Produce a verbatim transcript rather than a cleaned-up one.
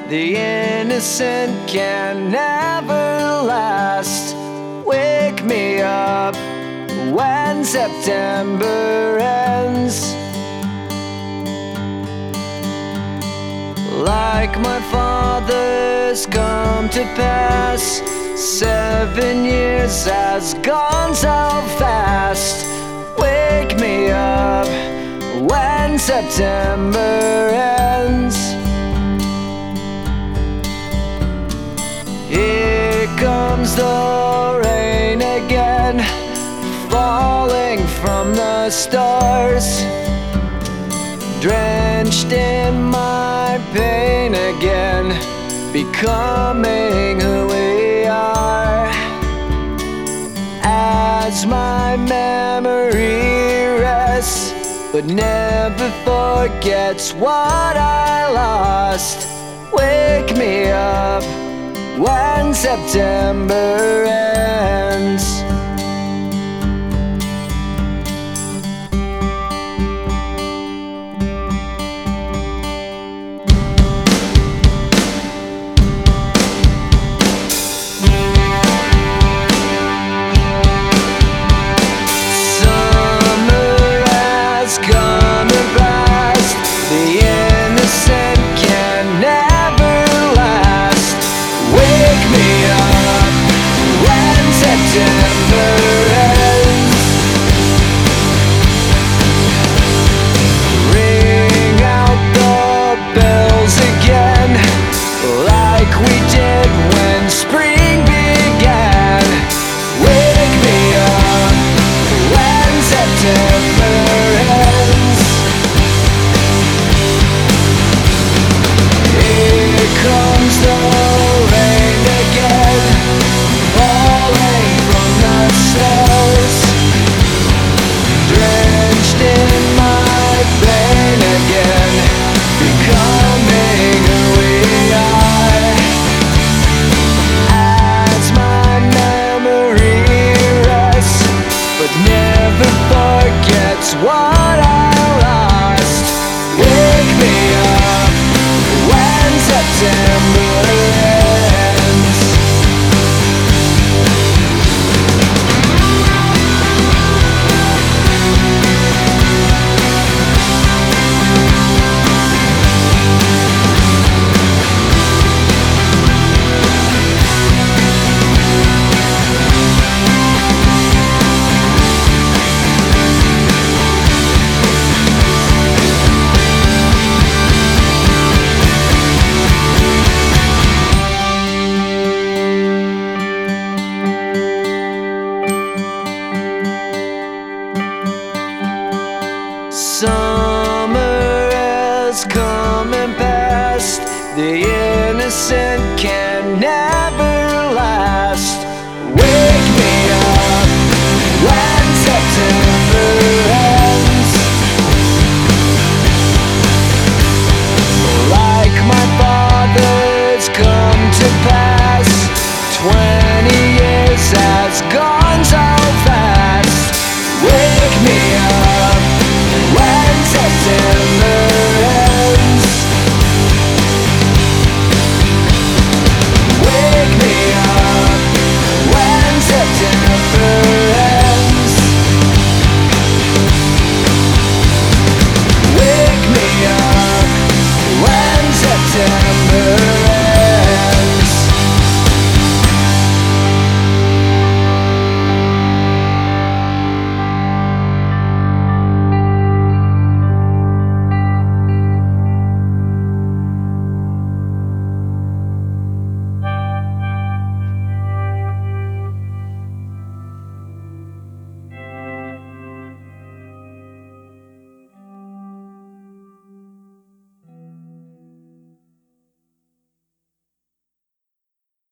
The innocent can never last. Wake me up when September ends. Like my father's come to pass, seven years has gone so fast. Wake me up when September ends. Here comes the rain again, falling from the stars, drenched in my pain again, becoming who we are. As my memory rests, but never forgets what I lost. Wake me up when September ends.